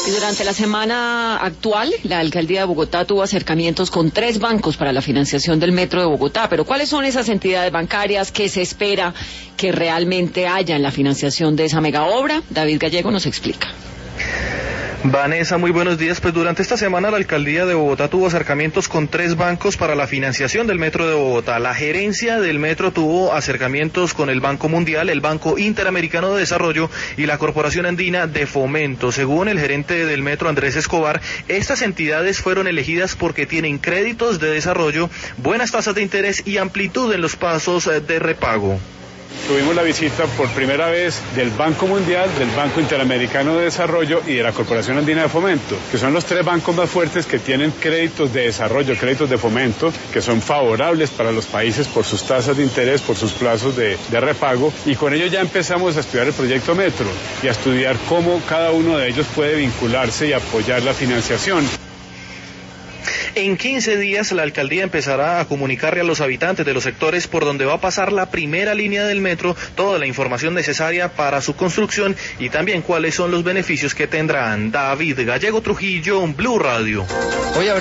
Y durante la semana actual, la alcaldía de Bogotá tuvo acercamientos con 3 bancos para la financiación del metro de Bogotá. Pero ¿cuáles son esas entidades bancarias? ¿Qué se espera que realmente haya en la financiación de esa mega obra? David Gallego nos explica. Vanessa, muy buenos días. Pues durante esta semana la alcaldía de Bogotá tuvo acercamientos con 3 bancos para la financiación del metro de Bogotá. La gerencia del metro tuvo acercamientos con el Banco Mundial, el Banco Interamericano de Desarrollo y la Corporación Andina de Fomento. Según el gerente del metro, Andrés Escobar, estas entidades fueron elegidas porque tienen créditos de desarrollo, buenas tasas de interés y amplitud en los plazos de repago. Tuvimos la visita por primera vez del Banco Mundial, del Banco Interamericano de Desarrollo y de la Corporación Andina de Fomento, que son los 3 bancos más fuertes que tienen créditos de desarrollo, créditos de fomento, que son favorables para los países por sus tasas de interés, por sus plazos de repago, y con ellos ya empezamos a estudiar el proyecto Metro y a estudiar cómo cada uno de ellos puede vincularse y apoyar la financiación. En 15 días la alcaldía empezará a comunicarle a los habitantes de los sectores por donde va a pasar la primera línea del metro toda la información necesaria para su construcción y también cuáles son los beneficios que tendrán. David Gallego Trujillo, Blue Radio.